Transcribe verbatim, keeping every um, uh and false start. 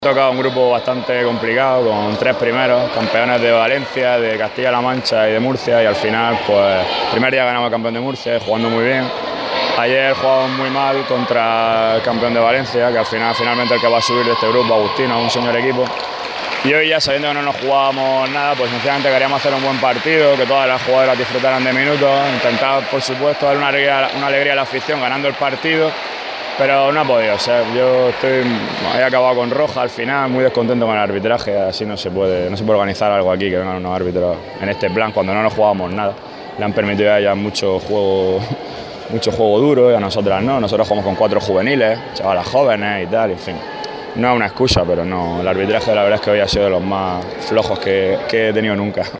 Ha tocado un grupo bastante complicado con tres primeros, campeones de Valencia, de Castilla-La Mancha y de Murcia, y al final, pues, primer día ganamos el campeón de Murcia, jugando muy bien. Ayer jugamos muy mal contra el campeón de Valencia, que al final, finalmente el que va a subir de este grupo, Agustino, un señor equipo. Y hoy ya, sabiendo que no nos jugábamos nada, pues sencillamente queríamos hacer un buen partido, que todas las jugadoras disfrutaran de minutos, intentar, por supuesto, dar una alegría, una alegría a la afición ganando el partido. Pero no ha podido ser. Yo estoy, he acabado con roja al final, muy descontento con el arbitraje. Así no se puede, no se puede organizar algo aquí, que vengan unos árbitros en este plan cuando no nos jugábamos nada. Le han permitido a ellas mucho juego, mucho juego duro y a nosotras no. Nosotros jugamos con cuatro juveniles, chavalas jóvenes y tal, en fin. No es una excusa, pero no. El arbitraje, la verdad es que hoy ha sido de los más flojos que, que he tenido nunca.